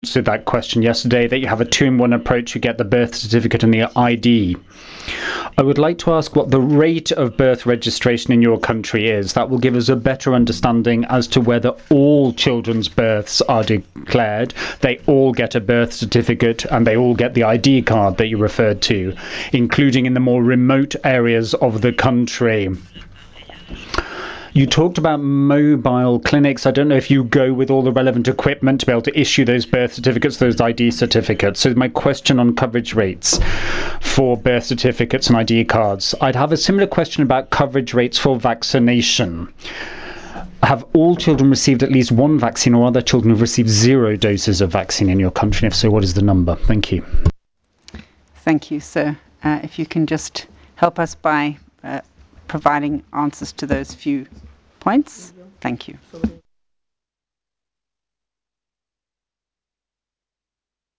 answered that question yesterday, that you have a two-in-one approach. You get the birth certificate and the ID. I would like to ask what the rate of birth registration in your country is. That will give us a better understanding as to whether all children's births are declared, they all get a birth certificate, and they all get the ID card that you referred to, including in the more remote areas of the country. You talked about mobile clinics. I don't know if you go with all the relevant equipment to be able to issue those birth certificates, those ID certificates. So my question on coverage rates for birth certificates and ID cards. I'd have a similar question about coverage rates for vaccination. Have all children received at least one vaccine, or are there children who've received 0 doses of vaccine in your country? If so, what is the number? Thank you. Thank you, sir. If you can just help us by providing answers to those few points. Thank you.